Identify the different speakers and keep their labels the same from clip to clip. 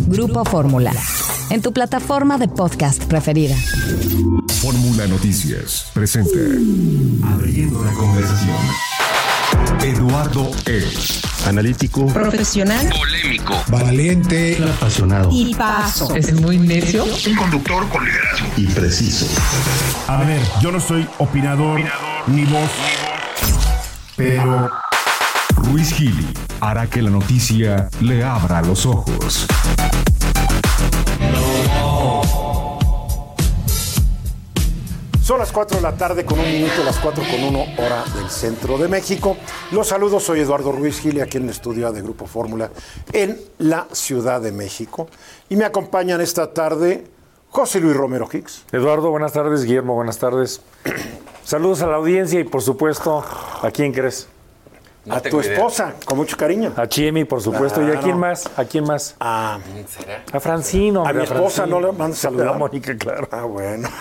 Speaker 1: Grupo Fórmula, en tu plataforma de podcast preferida.
Speaker 2: Fórmula Noticias presenta Abriendo la Conversación. Eduardo Eros.
Speaker 3: Analítico,
Speaker 1: Profesional,
Speaker 4: polémico,
Speaker 3: valiente,
Speaker 1: apasionado y paso.
Speaker 5: Es muy necio.
Speaker 4: un conductor con liderazgo
Speaker 3: y preciso.
Speaker 2: A ver, yo no soy opinador, ni voz, pero Ruiz Gili hará que la noticia le abra los ojos.
Speaker 6: Son las 4 de la tarde con 1 minuto, las 4:01 hora del centro de México. Los saludos, soy Eduardo Ruiz Gili, aquí en el estudio de Grupo Fórmula en la Ciudad de México. Y me acompañan esta tarde José Luis Romero Hicks.
Speaker 7: Eduardo, buenas tardes. Guillermo, buenas tardes. Saludos a la audiencia y, por supuesto, ¿a quién crees?
Speaker 6: A tu esposa, con mucho cariño.
Speaker 7: A Chemi, por supuesto.
Speaker 6: Claro.
Speaker 7: ¿Y a quién más? ¿A quién más?
Speaker 6: A
Speaker 7: Francino.
Speaker 6: mi esposa
Speaker 7: Francino.
Speaker 6: no le mandas saludar.
Speaker 7: A Mónica, claro.
Speaker 6: Ah, bueno.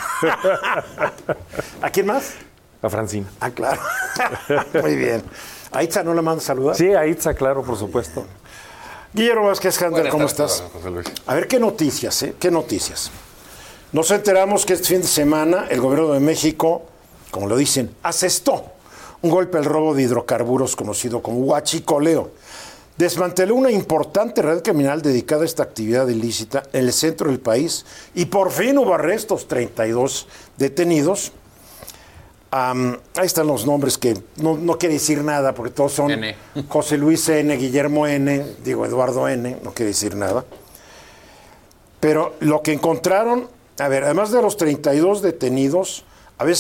Speaker 6: ¿A quién más?
Speaker 7: A Francino.
Speaker 6: Ah, claro. Muy bien. ¿A Itza no le mandas saludar?
Speaker 7: Sí, a Itza, claro, por supuesto.
Speaker 6: Guillermo Vázquez Handel, ¿cómo estás?
Speaker 4: José Luis.
Speaker 6: A ver, ¿qué noticias, ¿Qué noticias? Nos enteramos que este fin de semana el gobierno de México, como lo dicen, asestó un golpe al robo de hidrocarburos conocido como huachicoleo. Desmanteló una importante red criminal dedicada a esta actividad ilícita en el centro del país y por fin hubo arrestos, 32 detenidos. Ahí están los nombres que no quiere decir nada porque todos son
Speaker 4: N.
Speaker 6: José Luis N., Guillermo N., Eduardo N., no quiere decir nada. Pero lo que encontraron, a ver, además de los 32 detenidos, había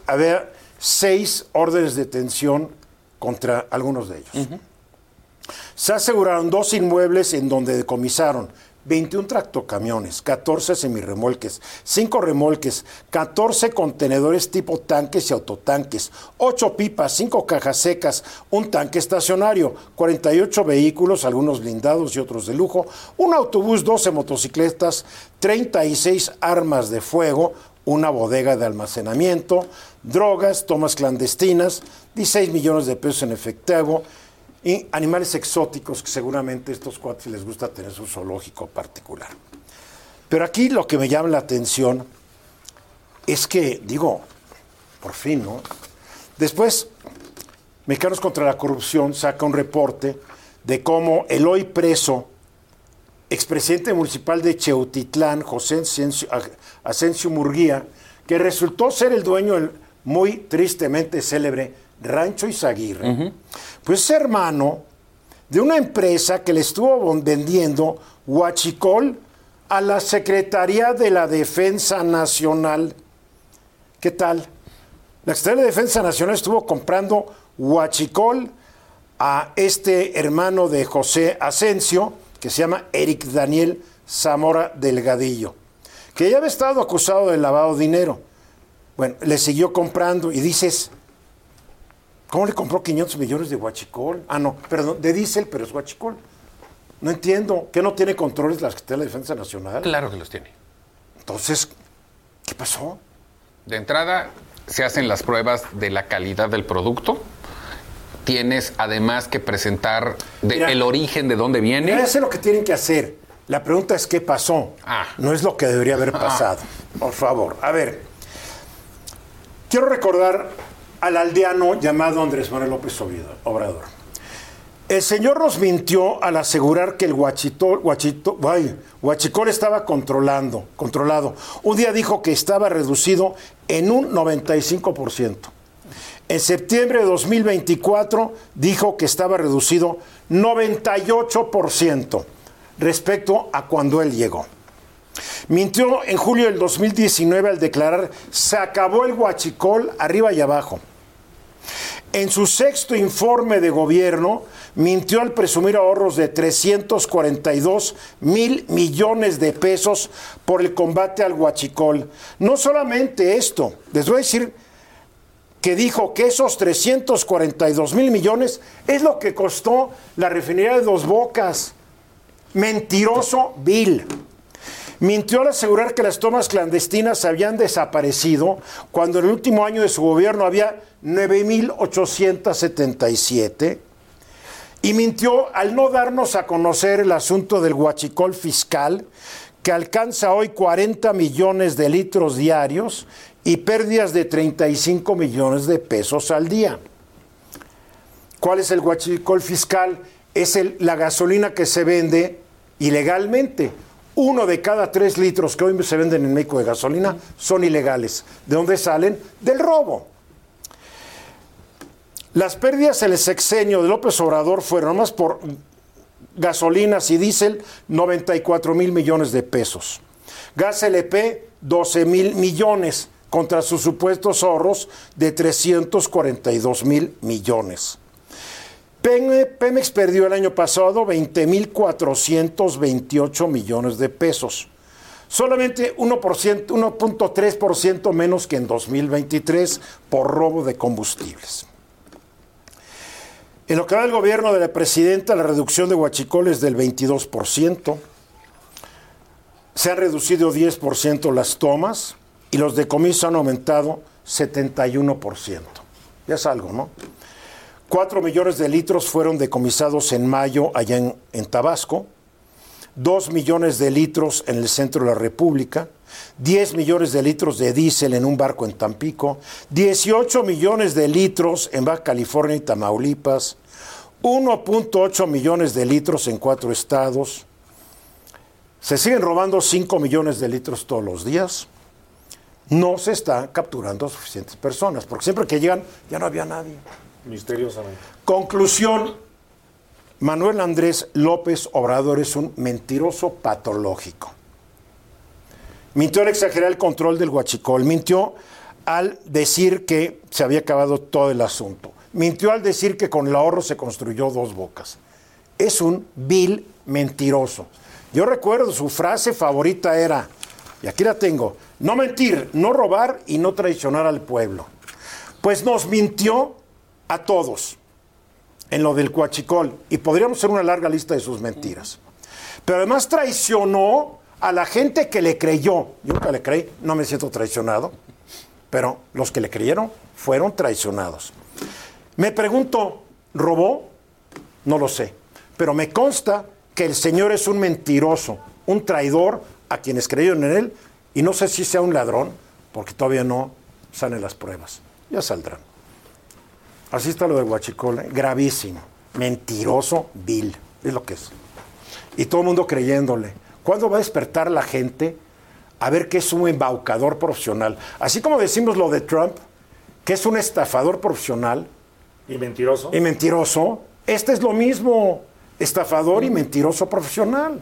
Speaker 6: seis órdenes de detención contra algunos de ellos. Uh-huh. Se aseguraron 2 inmuebles en donde decomisaron 21 tractocamiones, 14 semirremolques, 5 remolques, 14 contenedores tipo tanques y autotanques, 8 pipas, 5 cajas secas, un tanque estacionario, 48 vehículos, algunos blindados y otros de lujo, un autobús, 12 motocicletas, 36 armas de fuego, una bodega de almacenamiento, drogas, tomas clandestinas, 16 millones de pesos en efectivo y animales exóticos que seguramente a estos cuates les gusta tener su zoológico particular. Pero aquí lo que me llama la atención es que, por fin, ¿no? Después, Mexicanos contra la Corrupción saca un reporte de cómo el hoy preso expresidente municipal de Cheutitlán, José Asensio Murguía, que resultó ser el dueño del muy tristemente célebre Rancho Izaguirre, pues es hermano de una empresa que le estuvo vendiendo huachicol a la Secretaría de la Defensa Nacional. ¿Qué tal? La Secretaría de Defensa Nacional estuvo comprando huachicol a este hermano de José Asensio, que se llama Eric Daniel Zamora Delgadillo, que ya había estado acusado de lavado de dinero. Bueno, le siguió comprando y dices, ¿cómo le compró 500 millones de huachicol? De diésel, pero es huachicol. No entiendo. ¿Qué no tiene controles la Secretaría de la Defensa Nacional?
Speaker 4: Claro que los tiene.
Speaker 6: Entonces, ¿qué pasó?
Speaker 4: De entrada, se hacen las pruebas de la calidad del producto. Tienes además que presentar el origen de dónde viene.
Speaker 6: Ya sé lo que tienen que hacer. La pregunta es qué pasó. No es lo que debería haber pasado. Por favor. A ver. Quiero recordar al aldeano llamado Andrés Manuel López Obrador. El señor nos mintió al asegurar que el huachicol estaba controlado. Un día dijo que estaba reducido en un 95%. En septiembre de 2024 dijo que estaba reducido 98% respecto a cuando él llegó. Mintió en julio del 2019 al declarar se acabó el huachicol arriba y abajo. En su 6º informe de gobierno mintió al presumir ahorros de 342 mil millones de pesos por el combate al huachicol. No solamente esto, les voy a decir que dijo que esos 342 mil millones es lo que costó la refinería de Dos Bocas. Mentiroso vil. Mintió al asegurar que las tomas clandestinas habían desaparecido cuando en el último año de su gobierno había 9,877. Y mintió al no darnos a conocer el asunto del huachicol fiscal, que alcanza hoy 40 millones de litros diarios y pérdidas de 35 millones de pesos al día. ¿Cuál es el huachicol fiscal? Es la gasolina que se vende ilegalmente. 1 de cada 3 litros que hoy se venden en México de gasolina son ilegales. ¿De dónde salen? Del robo. Las pérdidas en el sexenio de López Obrador fueron nomás por gasolinas y diésel 94 mil millones de pesos. Gas LP 12 mil millones contra sus supuestos ahorros de 342 mil millones. Pemex perdió el año pasado 20.428 millones de pesos. Solamente 1.3% menos que en 2023 por robo de combustibles. En lo que va del gobierno de la presidenta, la reducción de huachicol es del 22%. Se han reducido 10% las tomas y los decomisos han aumentado 71%. Ya es algo, ¿no? 4 millones de litros fueron decomisados en mayo allá en Tabasco, 2 millones de litros en el centro de la República, 10 millones de litros de diésel en un barco en Tampico, 18 millones de litros en Baja California y Tamaulipas, 1.8 millones de litros en 4 estados. Se siguen robando 5 millones de litros todos los días. No se están capturando suficientes personas, porque siempre que llegan ya no había nadie.
Speaker 7: Misteriosamente.
Speaker 6: Conclusión, Manuel Andrés López Obrador es un mentiroso patológico. Mintió al exagerar el control del huachicol, mintió al decir que se había acabado todo el asunto, mintió al decir que con el ahorro se construyó 2 bocas. Es un vil mentiroso. Yo recuerdo su frase favorita era, y aquí la tengo, no mentir, no robar y no traicionar al pueblo. Pues nos mintió a todos en lo del huachicol, y podríamos hacer una larga lista de sus mentiras. Pero además traicionó a la gente que le creyó. Yo nunca le creí, no me siento traicionado, pero los que le creyeron fueron traicionados. Me pregunto, ¿robó? No lo sé, pero me consta que el señor es un mentiroso, un traidor a quienes creyeron en él, y no sé si sea un ladrón, porque todavía no salen las pruebas. Ya saldrán. Así está lo de huachicol, gravísimo, mentiroso, vil, es lo que es. Y todo el mundo creyéndole. ¿Cuándo va a despertar la gente a ver que es un embaucador profesional? Así como decimos lo de Trump, que es un estafador profesional.
Speaker 7: ¿Y mentiroso?
Speaker 6: Y mentiroso. Este es lo mismo, estafador y mentiroso profesional.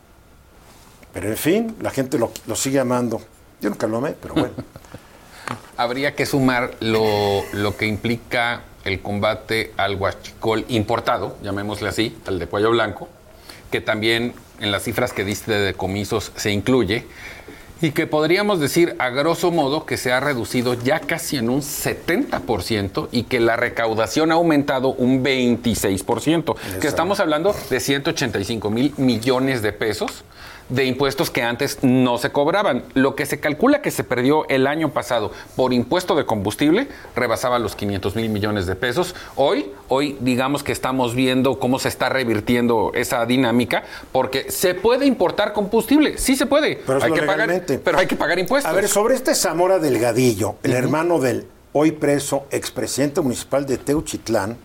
Speaker 6: Pero en fin, la gente lo sigue amando. Yo nunca lo amé, pero bueno.
Speaker 4: Habría que sumar lo que implica el combate al huachicol importado, llamémosle así, al de cuello blanco, que también en las cifras que diste de decomisos se incluye, y que podríamos decir a grosso modo que se ha reducido ya casi en un 70% y que la recaudación ha aumentado un 26%, que estamos hablando de 185 mil millones de pesos de impuestos que antes no se cobraban. Lo que se calcula que se perdió el año pasado por impuesto de combustible rebasaba los 500 mil millones de pesos. Hoy digamos que estamos viendo cómo se está revirtiendo esa dinámica, porque se puede importar combustible, sí se puede,
Speaker 6: pero
Speaker 4: hay que pagar impuestos.
Speaker 6: A ver, sobre este Zamora Delgadillo, el hermano del hoy preso expresidente municipal de Teuchitlán,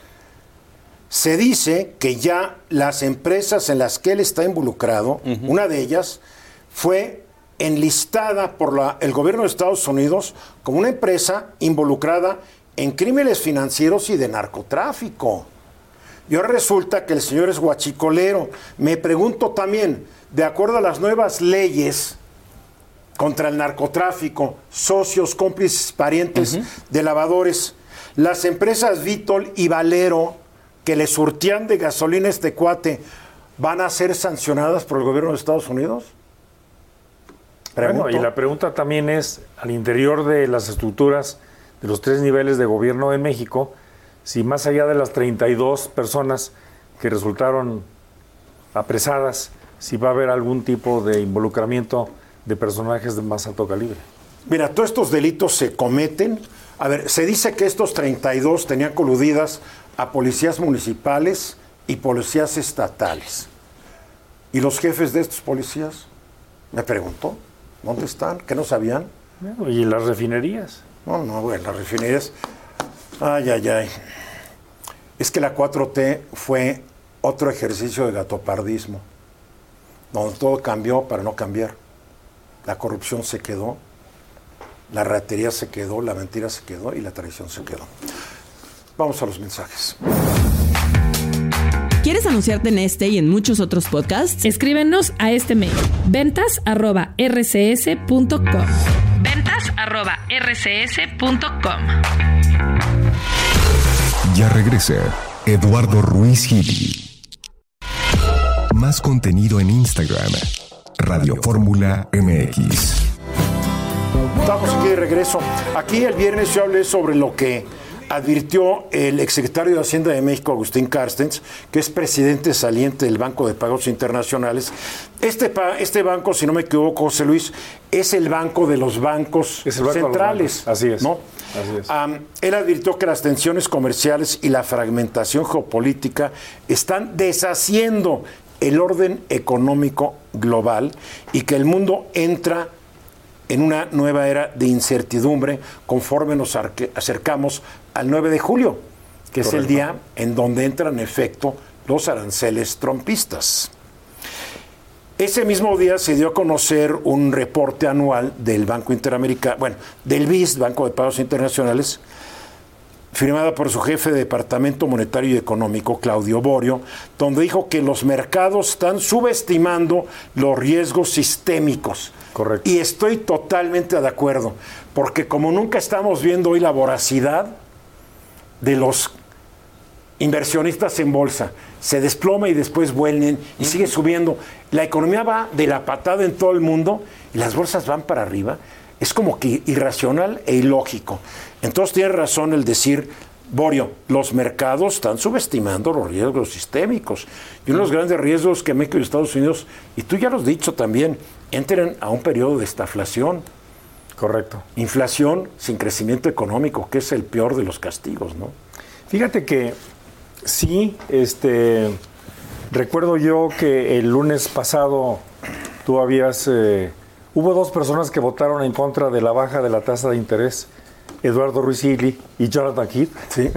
Speaker 6: se dice que ya las empresas en las que él está involucrado, una de ellas fue enlistada por el gobierno de Estados Unidos como una empresa involucrada en crímenes financieros y de narcotráfico. Y ahora resulta que el señor es huachicolero. Me pregunto también, de acuerdo a las nuevas leyes contra el narcotráfico, socios, cómplices, parientes de lavadores, las empresas Vitol y Valero que le surtían de gasolina a este cuate, ¿van a ser sancionadas por el gobierno de Estados Unidos?
Speaker 7: Bueno, y la pregunta también es, al interior de las estructuras de los 3 niveles de gobierno de México, si más allá de las 32 personas que resultaron apresadas, si va a haber algún tipo de involucramiento de personajes de más alto calibre.
Speaker 6: Mira, todos estos delitos se cometen. A ver, se dice que estos 32 tenían coludidas a policías municipales y policías estatales. ¿Y los jefes de estos policías? Me preguntó, ¿dónde están? ¿Qué no sabían?
Speaker 7: Bueno, ¿y las refinerías?
Speaker 6: No, güey, las refinerías. Ay. Es que la 4T fue otro ejercicio de gatopardismo, donde todo cambió para no cambiar. La corrupción se quedó, la ratería se quedó, la mentira se quedó y la traición se quedó. Vamos a los mensajes.
Speaker 5: ¿Quieres anunciarte en este y en muchos otros podcasts?
Speaker 8: Escríbenos a este mail: ventas@rcs.com. ventas@rcs.com.
Speaker 2: Ya regresa Eduardo Ruiz Gili. Más contenido en Instagram, Radio Fórmula MX.
Speaker 6: Estamos aquí de regreso. Aquí el viernes yo hablé sobre lo que advirtió el exsecretario de Hacienda de México, Agustín Carstens, que es presidente saliente del Banco de Pagos Internacionales. Este banco, si no me equivoco, José Luis, es el banco de los bancos centrales.
Speaker 7: Así es.
Speaker 6: ¿no?
Speaker 7: Así es.
Speaker 6: Él advirtió que las tensiones comerciales y la fragmentación geopolítica están deshaciendo el orden económico global y que el mundo entra en una nueva era de incertidumbre conforme nos acercamos al 9 de julio, que es el día en donde entran en efecto los aranceles trumpistas. Ese mismo día se dio a conocer un reporte anual del Banco Interamericano, del BIS, Banco de Pagos Internacionales, firmada por su jefe de Departamento Monetario y Económico, Claudio Borio, donde dijo que los mercados están subestimando los riesgos sistémicos.
Speaker 7: Correcto.
Speaker 6: Y estoy totalmente de acuerdo, porque como nunca estamos viendo hoy la voracidad de los inversionistas en bolsa, se desploma y después vuelven y sigue subiendo. La economía va de la patada en todo el mundo y las bolsas van para arriba. Es como que irracional e ilógico. Entonces tiene razón el decir, Borio, los mercados están subestimando los riesgos sistémicos. Y uno de los grandes riesgos que México y Estados Unidos, y tú ya lo has dicho también, entren a un periodo de estaflación.
Speaker 7: Correcto.
Speaker 6: Inflación sin crecimiento económico, que es el peor de los castigos, ¿no?
Speaker 7: Fíjate que sí, recuerdo yo que el lunes pasado tú habías... hubo dos personas que votaron en contra de la baja de la tasa de interés, Eduardo Ruiz Gili y Jonathan Heath.
Speaker 6: Sí.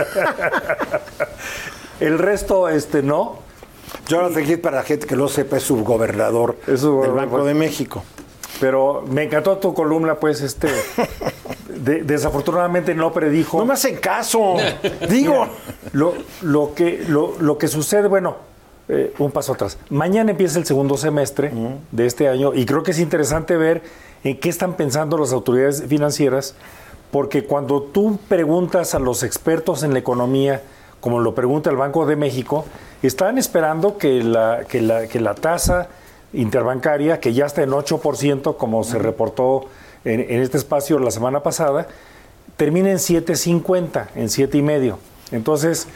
Speaker 7: El resto, no.
Speaker 6: Jonathan Heath, para la gente que lo sepa, es subgobernador del Banco de México.
Speaker 7: Pero me encantó tu columna, pues, desafortunadamente no predijo.
Speaker 6: No me hacen caso. Digo.
Speaker 7: Mira, lo que sucede, un paso atrás. Mañana empieza el segundo semestre de este año y creo que es interesante ver en qué están pensando las autoridades financieras, porque cuando tú preguntas a los expertos en la economía, como lo pregunta el Banco de México, están esperando que la tasa interbancaria, que ya está en 8%, como se reportó en este espacio la semana pasada, termine en 7.50, en 7.5. Entonces,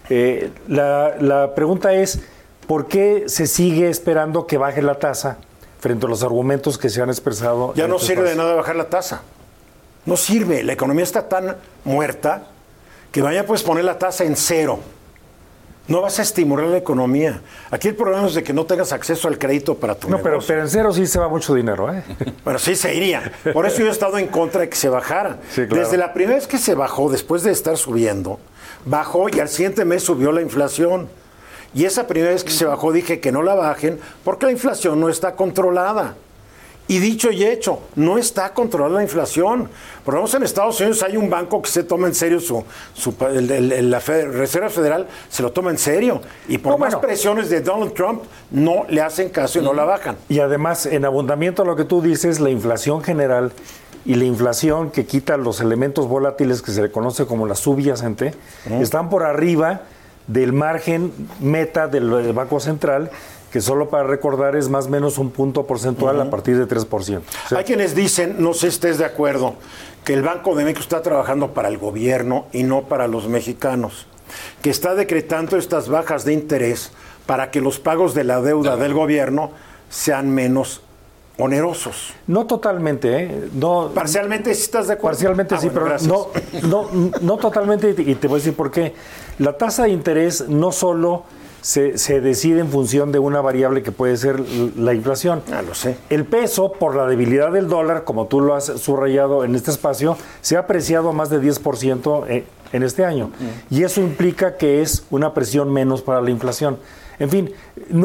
Speaker 7: la pregunta es, ¿por qué se sigue esperando que baje la tasa frente a los argumentos que se han expresado?
Speaker 6: Ya no sirve de nada bajar la tasa. No sirve. La economía está tan muerta que vaya puedes poner la tasa en 0. No vas a estimular la economía. Aquí el problema es de que no tengas acceso al crédito para tu negocio.
Speaker 7: Pero en 0 sí se va mucho dinero, ¿eh?
Speaker 6: Bueno, sí se iría. Por eso yo he estado en contra de que se bajara.
Speaker 7: Sí, claro.
Speaker 6: Desde la primera vez que se bajó, después de estar subiendo, bajó y al siguiente mes subió la inflación. Y esa primera vez que se bajó dije que no la bajen porque la inflación no está controlada. Y dicho y hecho, no está controlada la inflación. Por lo menos en Estados Unidos hay un banco que se toma en serio la Reserva Federal se lo toma en serio. Y por más presiones de Donald Trump no le hacen caso y no la bajan.
Speaker 7: Y además, en abundamiento a lo que tú dices, la inflación general y la inflación que quita los elementos volátiles que se le conoce como la subyacente, están por arriba del margen meta del Banco Central, que solo para recordar es más o menos un punto porcentual a partir de 3%. O sea,
Speaker 6: hay quienes dicen, no sé si estés de acuerdo, que el Banco de México está trabajando para el gobierno y no para los mexicanos, que está decretando estas bajas de interés para que los pagos de la deuda del gobierno sean menos onerosos.
Speaker 7: No totalmente, No,
Speaker 6: parcialmente sí estás de acuerdo.
Speaker 7: Parcialmente sí, pero no totalmente, y te voy a decir por qué. La tasa de interés no solo se decide en función de una variable que puede ser la inflación.
Speaker 6: Lo sé.
Speaker 7: El peso, por la debilidad del dólar, como tú lo has subrayado en este espacio, se ha apreciado más de 10% en este año. Y eso implica que es una presión menos para la inflación. En fin,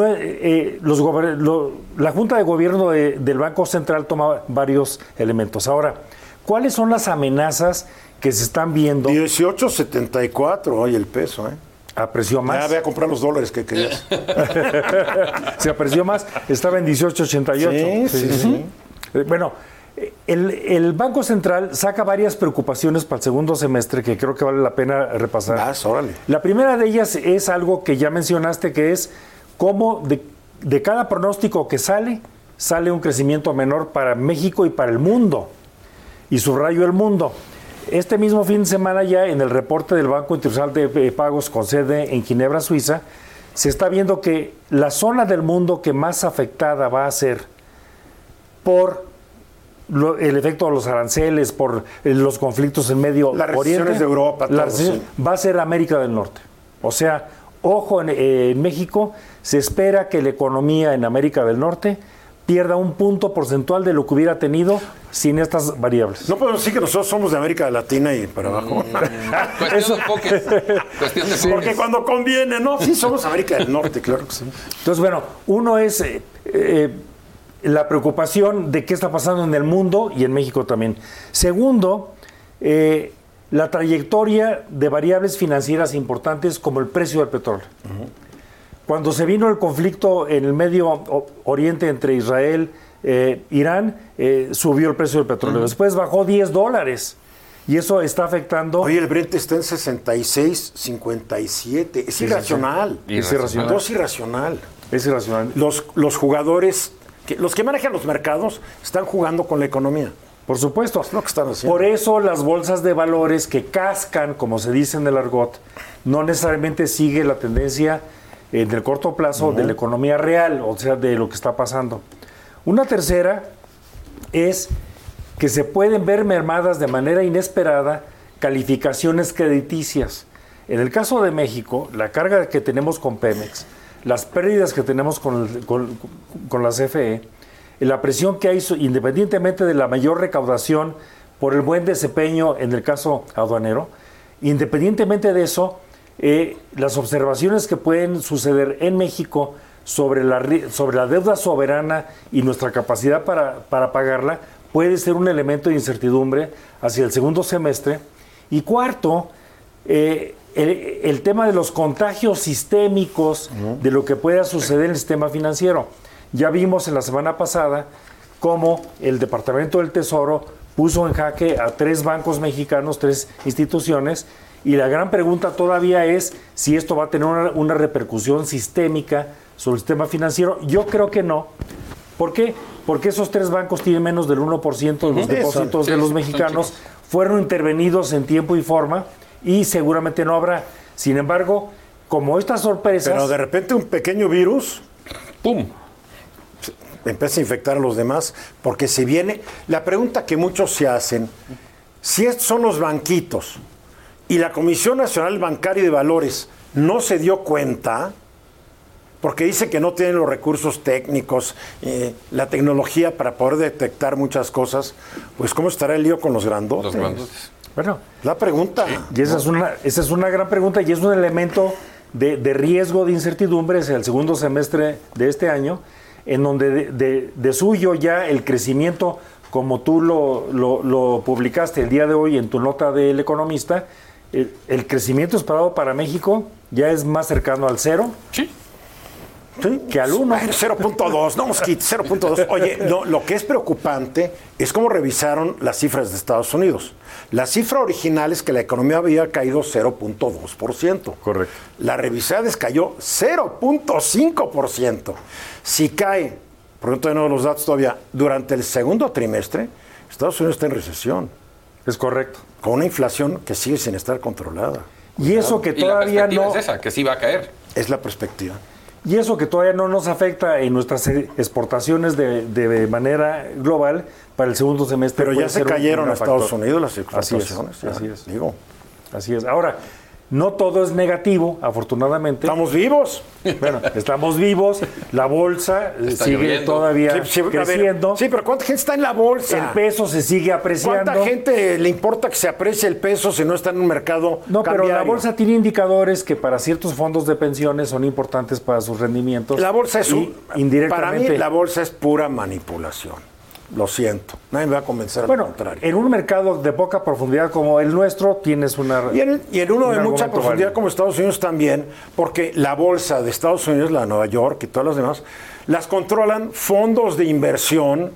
Speaker 7: la Junta de Gobierno del Banco Central toma varios elementos. Ahora, ¿cuáles son las amenazas que se están viendo?
Speaker 6: 18.74 hoy el peso,
Speaker 7: Apreció más.
Speaker 6: Ya voy a comprar los dólares que querías.
Speaker 7: Se apreció más. Estaba en 18.88.
Speaker 6: Sí.
Speaker 7: Bueno, el Banco Central saca varias preocupaciones para el segundo semestre que creo que vale la pena repasar.
Speaker 6: Órale.
Speaker 7: La primera de ellas es algo que ya mencionaste, que es cómo de cada pronóstico que sale un crecimiento menor para México y para el mundo. Y subrayo el mundo. Este mismo fin de semana ya en el reporte del Banco Internacional de Pagos con sede en Ginebra, Suiza, se está viendo que la zona del mundo que más afectada va a ser por el efecto de los aranceles, por los conflictos en Medio
Speaker 6: Las
Speaker 7: Oriente,
Speaker 6: recesión de Europa,
Speaker 7: va a ser América del Norte. O sea, ojo, en México se espera que la economía en América del Norte pierda un punto porcentual de lo que hubiera tenido sin estas variables.
Speaker 6: No podemos decir que nosotros somos de América Latina y para abajo.
Speaker 4: Cuestión de enfoques. Cuestión de enfoques.
Speaker 6: Porque cuando conviene, ¿no? Sí, somos América del Norte, claro que sí.
Speaker 7: Entonces, bueno, uno es la preocupación de qué está pasando en el mundo y en México también. Segundo, la trayectoria de variables financieras importantes como el precio del petróleo. Cuando se vino el conflicto en el Medio Oriente entre Israel e Irán, subió el precio del petróleo. Después bajó $10 y eso está afectando...
Speaker 6: Oye, el Brent está en 66.57. Es irracional.
Speaker 7: Es irracional.
Speaker 6: Es irracional.
Speaker 7: Es irracional.
Speaker 6: Los jugadores, los que manejan los mercados, están jugando con la economía.
Speaker 7: Por supuesto.
Speaker 6: Es lo que están haciendo.
Speaker 7: Por eso las bolsas de valores que cascan, como se dice en el argot, no necesariamente sigue la tendencia en el corto plazo de la economía real, o sea, de lo que está pasando. Una tercera es que se pueden ver mermadas de manera inesperada calificaciones crediticias. En el caso de México, la carga que tenemos con Pemex, las pérdidas que tenemos con la CFE, la presión que hay independientemente de la mayor recaudación por el buen desempeño en el caso aduanero, independientemente de eso, las observaciones que pueden suceder en México sobre la deuda soberana y nuestra capacidad para pagarla puede ser un elemento de incertidumbre hacia el segundo semestre. Y cuarto, el tema de los contagios sistémicos de lo que pueda suceder en el sistema financiero. Ya vimos en la semana pasada cómo el Departamento del Tesoro puso en jaque a 3 bancos mexicanos, 3 instituciones, y la gran pregunta todavía es si esto va a tener una repercusión sistémica sobre el sistema financiero. Yo creo que no. ¿Por qué? Porque esos 3 bancos tienen menos del 1% de los depósitos de los mexicanos, fueron intervenidos en tiempo y forma y seguramente no habrá. Sin embargo, como estas sorpresas...
Speaker 6: Pero de repente un pequeño virus,
Speaker 4: ¡pum!,
Speaker 6: empieza a infectar a los demás, porque si viene... La pregunta que muchos se hacen, si estos son los banquitos y la Comisión Nacional Bancaria y de Valores no se dio cuenta, porque dice que no tienen los recursos técnicos, la tecnología para poder detectar muchas cosas, pues ¿cómo estará el lío con los grandotes?
Speaker 4: Los grandotes.
Speaker 7: Bueno,
Speaker 6: la pregunta.
Speaker 7: Y esa es una gran pregunta y es un elemento de riesgo, de incertidumbre hacia el segundo semestre de este año, en donde de suyo ya el crecimiento, como tú lo publicaste el día de hoy en tu nota del Economista, el crecimiento esperado para México ya es más cercano al 0.
Speaker 4: Sí.
Speaker 6: ¿Sí?
Speaker 7: Que al 1.
Speaker 6: 0.2, no mosquito, 0.2. Oye, lo que es preocupante es cómo revisaron las cifras de Estados Unidos. La cifra original es que la economía había caído 0.2%.
Speaker 7: Correcto.
Speaker 6: La revisada cayó 0.5%. Si cae, por no tenemos los datos todavía, durante el segundo trimestre, Estados Unidos está en recesión.
Speaker 7: Es correcto.
Speaker 6: Con una inflación que sigue sin estar controlada.
Speaker 7: Y eso que
Speaker 4: Y la
Speaker 7: todavía
Speaker 4: perspectiva
Speaker 7: no...
Speaker 4: es esa, que sí va a caer.
Speaker 6: Es la perspectiva.
Speaker 7: Y eso que todavía no nos afecta en nuestras exportaciones de manera global para el segundo semestre.
Speaker 6: Pero ya se cayeron a Estados Unidos las
Speaker 7: exportaciones.
Speaker 6: exportaciones.
Speaker 7: Así es.
Speaker 6: Digo.
Speaker 7: Así es. Ahora, No todo es negativo, afortunadamente.
Speaker 6: Estamos vivos.
Speaker 7: Bueno, estamos vivos, la bolsa
Speaker 4: Está
Speaker 7: sigue
Speaker 4: lloviendo.
Speaker 7: todavía
Speaker 6: A ver,
Speaker 7: creciendo.
Speaker 6: sí, pero ¿cuánta gente está en la bolsa?
Speaker 7: El peso se sigue apreciando.
Speaker 6: ¿Cuánta gente le importa que se aprecie el peso si no está en un mercado
Speaker 7: No, pero
Speaker 6: cambiario?
Speaker 7: la bolsa tiene indicadores que para ciertos fondos de pensiones son importantes para sus rendimientos.
Speaker 6: La bolsa es
Speaker 7: y indirectamente.
Speaker 6: Para mí la bolsa es pura manipulación. Lo siento. Nadie me va a convencer al
Speaker 7: Bueno,
Speaker 6: contrario.
Speaker 7: en un mercado de poca profundidad como el nuestro tienes una...
Speaker 6: Y en uno
Speaker 7: un
Speaker 6: de mucha
Speaker 7: argumento
Speaker 6: profundidad
Speaker 7: válido.
Speaker 6: como Estados Unidos también, porque la bolsa de Estados Unidos, la de Nueva York y todas las demás, las controlan fondos de inversión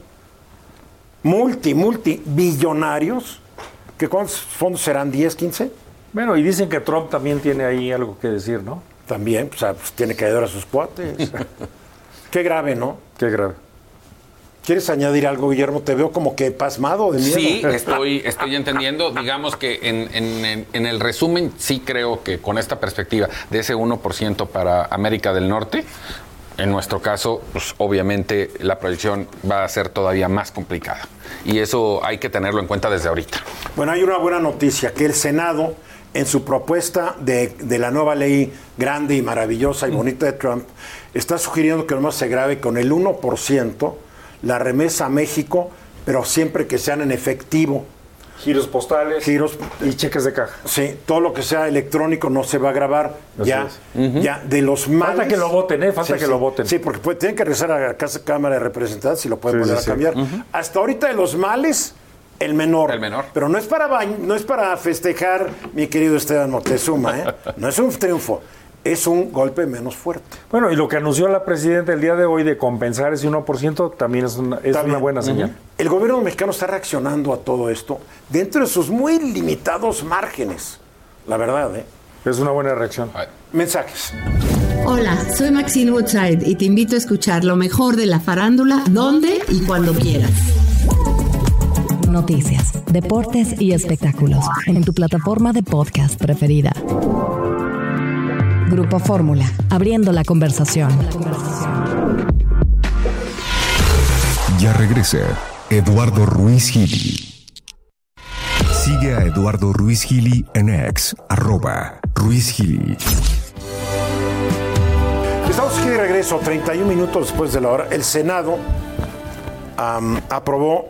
Speaker 6: multibillonarios, que ¿cuántos fondos serán? ¿10, 15?
Speaker 7: Bueno, y dicen que Trump también tiene ahí algo que decir, ¿no?
Speaker 6: También, pues tiene que ayudar a sus cuates. Qué grave, ¿no?
Speaker 7: Qué grave.
Speaker 6: ¿Quieres añadir algo, Guillermo? Te veo como que pasmado de miedo.
Speaker 4: Sí, estoy entendiendo. Digamos que en el resumen sí creo que con esta perspectiva de ese 1% para América del Norte, en nuestro caso, pues obviamente la proyección va a ser todavía más complicada. Y eso hay que tenerlo en cuenta desde ahorita.
Speaker 6: Bueno, hay una buena noticia, que el Senado, en su propuesta de la nueva ley grande y maravillosa y bonita de Trump, está sugiriendo que nomás se grave con el 1% la remesa a México, pero siempre que sean en efectivo.
Speaker 7: Giros postales y cheques de caja.
Speaker 6: Sí, todo lo que sea electrónico no se va a grabar.
Speaker 7: Así
Speaker 6: Ya,
Speaker 7: es.
Speaker 6: ya de los males.
Speaker 7: Falta que lo voten, Falta que lo voten.
Speaker 6: Sí, porque tienen que regresar a la Cámara de Representantes y lo pueden
Speaker 7: Sí,
Speaker 6: volver
Speaker 7: sí,
Speaker 6: a cambiar. Hasta ahorita de los males, el menor.
Speaker 4: El menor.
Speaker 6: Pero no es para festejar, mi querido Esteban Moctezuma, ¿eh? No es un triunfo, es un golpe menos fuerte.
Speaker 7: Bueno, y lo que anunció la presidenta el día de hoy de compensar ese 1% también es una buena señal.
Speaker 6: El gobierno mexicano está reaccionando a todo esto dentro de sus muy limitados márgenes. La verdad, ¿eh?
Speaker 7: Es una buena reacción.
Speaker 6: Mensajes.
Speaker 9: Hola, soy Maxine Woodside y te invito a escuchar lo mejor de la farándula, donde y cuando quieras.
Speaker 1: Noticias, deportes y espectáculos en tu plataforma de podcast preferida. Grupo Fórmula, abriendo la conversación.
Speaker 2: Ya regresa Eduardo Ruiz Gili. Sigue a Eduardo Ruiz Gili en X, @Ruiz Gili.
Speaker 6: Estamos aquí de regreso, 31 minutos después de la hora. El Senado aprobó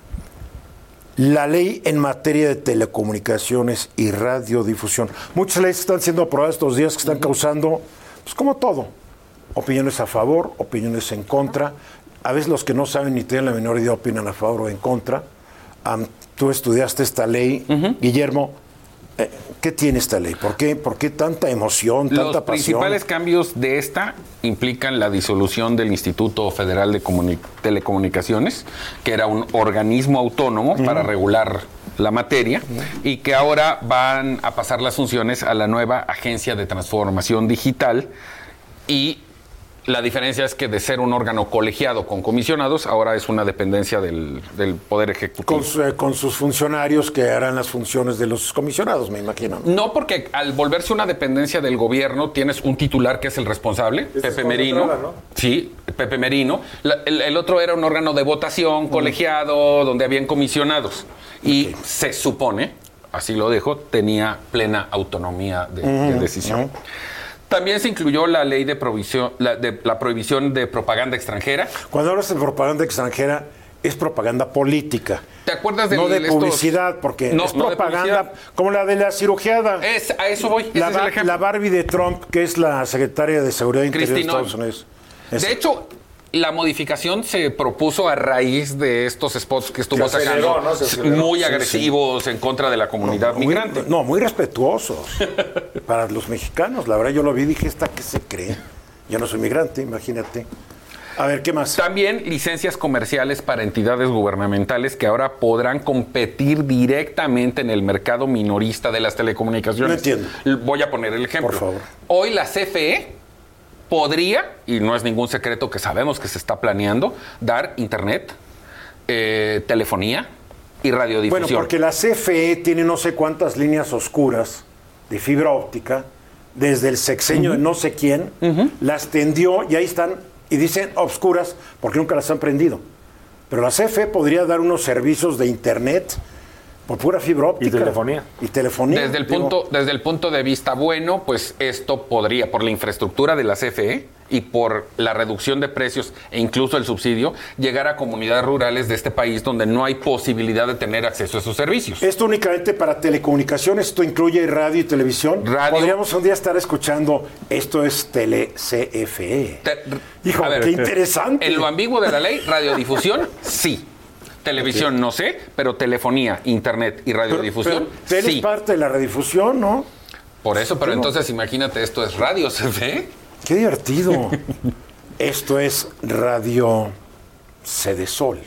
Speaker 6: la ley en materia de telecomunicaciones y radiodifusión. Muchas leyes están siendo aprobadas estos días que están causando, pues como todo, opiniones a favor, opiniones en contra. A veces los que no saben ni tienen la menor idea opinan a favor o en contra. Tú estudiaste esta ley, Guillermo. ¿Qué tiene esta ley? ¿Por qué tanta emoción, tanta
Speaker 4: Los
Speaker 6: pasión?
Speaker 4: principales cambios de esta implican la disolución del Instituto Federal de Telecomunicaciones, que era un organismo autónomo para regular la materia, y que ahora van a pasar las funciones a la nueva Agencia de Transformación Digital. Y la diferencia es que de ser un órgano colegiado con comisionados, ahora es una dependencia del Poder Ejecutivo.
Speaker 6: Con sus funcionarios que harán las funciones de los comisionados, me imagino.
Speaker 4: No, porque al volverse una dependencia del gobierno, tienes un titular que es el responsable, Pepe Merino.
Speaker 7: ¿no?
Speaker 4: Sí, Pepe Merino. El otro era un órgano de votación colegiado, donde habían comisionados. Y se supone, así lo dejo, tenía plena autonomía de decisión. También se incluyó la ley de prohibición, la prohibición de propaganda extranjera.
Speaker 6: Cuando hablas de propaganda extranjera, es propaganda política.
Speaker 4: ¿Te acuerdas de
Speaker 6: no de publicidad, porque es propaganda como la de la cirugiada.
Speaker 4: A eso voy. Ese es el ejemplo.
Speaker 6: La Barbie de Trump, que es la secretaria de Seguridad Interior de Estados Unidos.
Speaker 4: De hecho, la modificación se propuso a raíz de estos spots que estuvo sacando, muy agresivos en contra de la comunidad migrante.
Speaker 6: Muy respetuosos para los mexicanos. La verdad, yo lo vi y dije, ¿esta qué se cree? Yo no soy migrante, imagínate. A ver, ¿qué más?
Speaker 4: También licencias comerciales para entidades gubernamentales que ahora podrán competir directamente en el mercado minorista de las telecomunicaciones.
Speaker 6: No entiendo.
Speaker 4: Voy a poner el ejemplo.
Speaker 6: Por favor.
Speaker 4: Hoy la CFE podría, y no es ningún secreto que sabemos que se está planeando, dar internet, telefonía y radiodifusión.
Speaker 6: Bueno, porque la CFE tiene no sé cuántas líneas oscuras de fibra óptica desde el sexenio de no sé quién, las tendió y ahí están, y dicen obscuras porque nunca las han prendido. Pero la CFE podría dar unos servicios de internet Por pura fibra óptica.
Speaker 7: Y telefonía.
Speaker 4: Desde el punto de vista bueno, pues esto podría, por la infraestructura de la CFE y por la reducción de precios e incluso el subsidio, llegar a comunidades rurales de este país donde no hay posibilidad de tener acceso a esos servicios.
Speaker 6: Esto únicamente para telecomunicaciones, esto incluye radio y televisión. Podríamos un día estar escuchando, esto es Tele-CFE. Hijo, qué interesante.
Speaker 4: En lo ambiguo de la ley, radiodifusión, sí. Televisión no sé, pero telefonía, internet y radiodifusión,
Speaker 6: pero
Speaker 4: sí.
Speaker 6: Es parte de la radiodifusión, ¿no?
Speaker 4: Por eso, pero entonces imagínate, esto es radio CFE.
Speaker 6: Qué divertido. Esto es Radio Cedesol.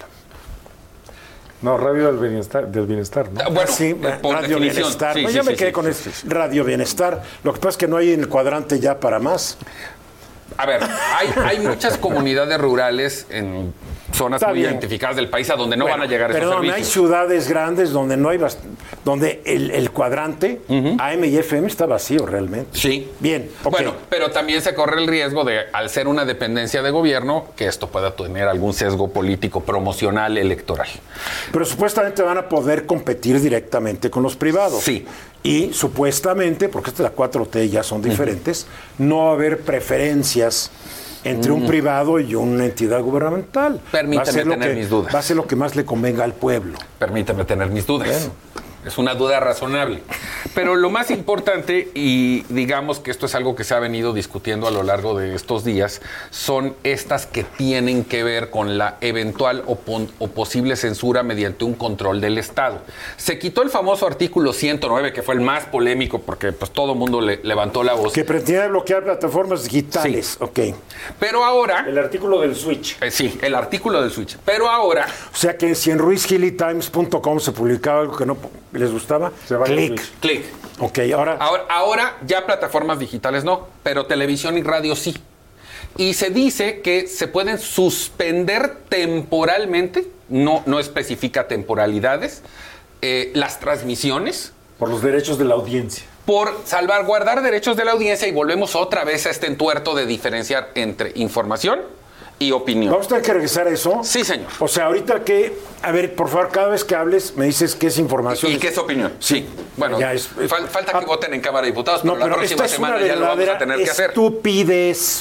Speaker 7: No, Radio del Bienestar, ¿no?
Speaker 6: Bueno, sí,
Speaker 4: por
Speaker 6: Radio
Speaker 4: definición.
Speaker 6: Bienestar.
Speaker 4: Sí,
Speaker 6: yo me quedé con eso. Radio Bienestar. Lo que pasa es que no hay en el cuadrante ya para más.
Speaker 4: A ver, hay muchas comunidades rurales en zonas muy identificadas del país a donde no van a llegar esos servicios.
Speaker 6: Hay ciudades grandes donde no hay donde el cuadrante AM y FM está vacío realmente.
Speaker 4: Sí.
Speaker 6: Bien. Okay.
Speaker 4: Bueno, pero también se corre el riesgo de, al ser una dependencia de gobierno, que esto pueda tener algún sesgo político, promocional, electoral.
Speaker 6: Pero supuestamente van a poder competir directamente con los privados.
Speaker 4: Sí.
Speaker 6: Y supuestamente, porque esta es la 4T ya son diferentes, no va a haber preferencias entre un privado y una entidad gubernamental.
Speaker 4: Permíteme tener mis dudas.
Speaker 6: Va a ser lo que más le convenga al pueblo.
Speaker 4: Permíteme tener mis dudas. Bueno. Es una duda razonable. Pero lo más importante, y digamos que esto es algo que se ha venido discutiendo a lo largo de estos días, son estas que tienen que ver con la eventual o posible censura mediante un control del Estado. Se quitó el famoso artículo 109, que fue el más polémico porque pues todo el mundo levantó la voz.
Speaker 6: Que pretende bloquear plataformas digitales. Sí. Ok.
Speaker 4: Pero ahora...
Speaker 7: El artículo del switch.
Speaker 4: Sí, el artículo del switch. Pero ahora...
Speaker 6: O sea que si en ruizgillytimes.com se publicaba algo que no les gustaba,
Speaker 4: clic.
Speaker 6: Ok,
Speaker 4: ahora ya plataformas digitales no, pero televisión y radio sí. Y se dice que se pueden suspender temporalmente, no especifica temporalidades, las transmisiones.
Speaker 7: Por los derechos de la audiencia.
Speaker 4: Por salvaguardar derechos de la audiencia, y volvemos otra vez a este entuerto de diferenciar entre información y opinión.
Speaker 6: ¿Vamos a tener que regresar a eso?
Speaker 4: Sí, señor.
Speaker 6: O sea, ahorita que... A ver, por favor, cada vez que hables me dices qué es información.
Speaker 4: ¿Y qué es opinión? Sí. Bueno, falta que voten en Cámara de Diputados, pero la próxima semana ya lo vamos a tener que hacer.
Speaker 6: Estupidez.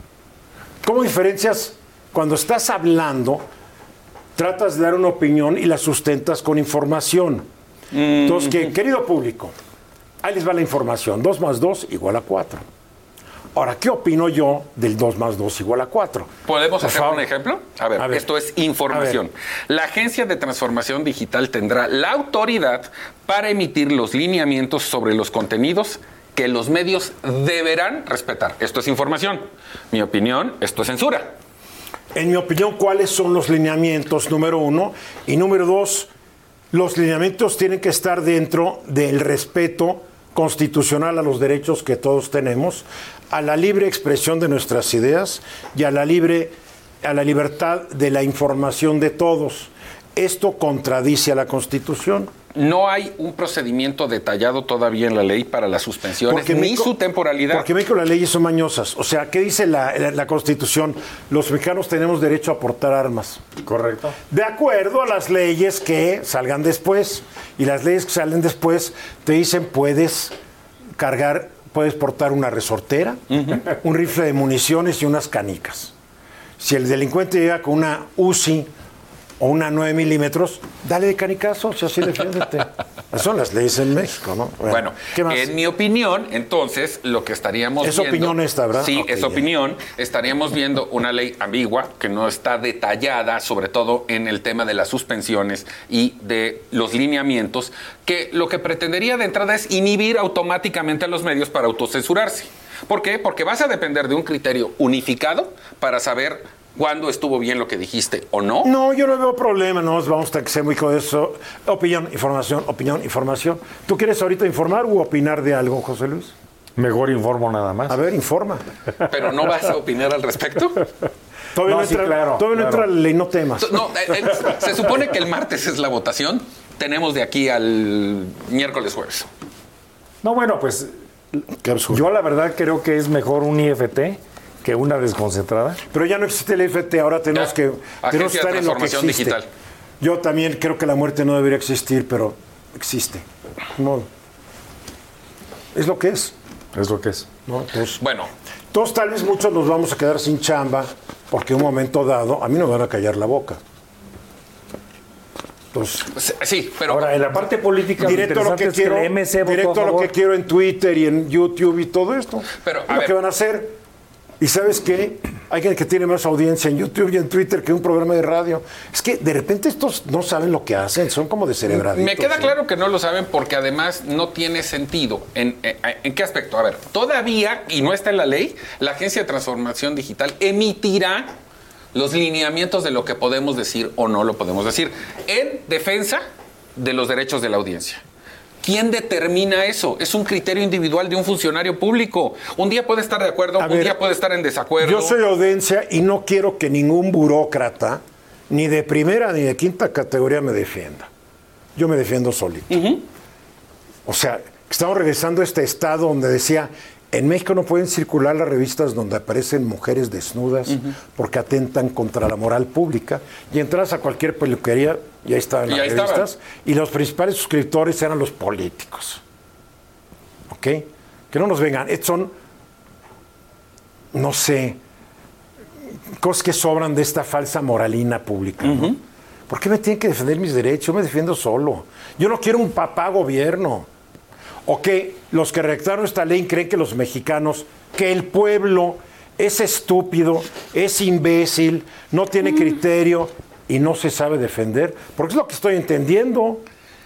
Speaker 6: ¿Cómo diferencias cuando estás hablando, tratas de dar una opinión y la sustentas con información? Entonces, querido público, ahí les va la información. 2 más 2 igual a 4. Ahora, ¿qué opino yo del 2 más 2 igual a 4?
Speaker 4: ¿Podemos hacer un ejemplo? A ver, esto es información. La Agencia de Transformación Digital tendrá la autoridad para emitir los lineamientos sobre los contenidos que los medios deberán respetar. Esto es información. Mi opinión, esto es censura.
Speaker 6: En mi opinión, ¿cuáles son los lineamientos? Número 1. Y número 2, los lineamientos tienen que estar dentro del respeto constitucional a los derechos que todos tenemos, a la libre expresión de nuestras ideas y a la libertad de la información de todos. Esto contradice a la Constitución.
Speaker 4: No hay un procedimiento detallado todavía en la ley para las suspensiones, ni su temporalidad.
Speaker 6: Porque en México las leyes son mañosas. O sea, ¿qué dice la Constitución? Los mexicanos tenemos derecho a portar armas.
Speaker 7: Correcto.
Speaker 6: De acuerdo a las leyes que salgan después. Y las leyes que salen después te dicen puedes portar una resortera, un rifle de municiones y unas canicas. Si el delincuente llega con una Uzi o una 9 milímetros, dale de canicazo, si así defiéndete. Esas son las leyes en México, ¿no?
Speaker 4: Bueno,
Speaker 6: ¿qué más?
Speaker 4: En mi opinión, entonces, lo que estaríamos viendo...
Speaker 6: Es opinión esta, ¿verdad?
Speaker 4: Sí, es opinión. Estaríamos viendo una ley ambigua que no está detallada, sobre todo en el tema de las suspensiones y de los lineamientos, que lo que pretendería de entrada es inhibir automáticamente a los medios para autocensurarse. ¿Por qué? Porque vas a depender de un criterio unificado para saber cuándo estuvo bien lo que dijiste o no.
Speaker 6: No, yo no veo problema, no vamos a tener que ser muy con eso. Opinión, información. ¿Tú quieres ahorita informar u opinar de algo, José Luis?
Speaker 7: Mejor informo nada más.
Speaker 6: A ver, informa.
Speaker 4: ¿Pero no vas a opinar al respecto?
Speaker 6: Todavía no entra la ley, no temas.
Speaker 4: No, se supone que el martes es la votación. Tenemos de aquí al miércoles, jueves.
Speaker 7: No, bueno, pues yo la verdad creo que es mejor un IFT que una desconcentrada.
Speaker 6: Pero ya no existe el IFT, ahora tenemos que estar en lo que existe.
Speaker 4: Digital.
Speaker 6: Yo también creo que la muerte no debería existir, pero existe. No. Es lo que es.
Speaker 7: Es lo que es.
Speaker 6: ¿No? Entonces,
Speaker 4: Bueno,
Speaker 6: todos tal vez muchos nos vamos a quedar sin chamba porque en un momento dado a mí no me van a callar la boca. Entonces,
Speaker 4: sí, pero
Speaker 7: Ahora, en la parte política,
Speaker 6: directo a lo que quiero,
Speaker 7: el MC votó
Speaker 6: directo a lo
Speaker 7: favor.
Speaker 6: que quiero en Twitter y en YouTube y todo esto.
Speaker 4: Pero,
Speaker 6: Es
Speaker 4: a
Speaker 6: lo
Speaker 4: ver.
Speaker 6: que van a hacer. Y ¿sabes qué? Hay gente que tiene más audiencia en YouTube y en Twitter que un programa de radio. Es que de repente estos no saben lo que hacen, son como descerebraditos.
Speaker 4: me queda
Speaker 6: ¿sí?
Speaker 4: claro que no lo saben porque además no tiene sentido. ¿En qué aspecto? A ver, todavía, y no está en la ley, la Agencia de Transformación Digital emitirá los lineamientos de lo que podemos decir o no lo podemos decir en defensa de los derechos de la audiencia. ¿Quién determina eso? Es un criterio individual de un funcionario público. Un día puede estar de acuerdo,
Speaker 6: A
Speaker 4: un
Speaker 6: ver,
Speaker 4: día puede estar en desacuerdo.
Speaker 6: Yo soy audiencia y no quiero que ningún burócrata, ni de primera ni de quinta categoría, me defienda. Yo me defiendo solito. O sea, estamos regresando a este estado donde decía, en México no pueden circular las revistas donde aparecen mujeres desnudas porque atentan contra la moral pública. Y entras a cualquier peluquería y ahí estaban
Speaker 4: Y
Speaker 6: las
Speaker 4: ahí
Speaker 6: revistas.
Speaker 4: estaban.
Speaker 6: Y los principales suscriptores eran los políticos. ¿Ok? Que no nos vengan. Estos son, no sé, cosas que sobran de esta falsa moralina pública, ¿no? ¿Por qué me tienen que defender mis derechos? Yo me defiendo solo. Yo no quiero un papá gobierno. O que los que redactaron esta ley creen que los mexicanos, que el pueblo es estúpido, es imbécil, no tiene criterio y no se sabe defender. Porque es lo que estoy entendiendo.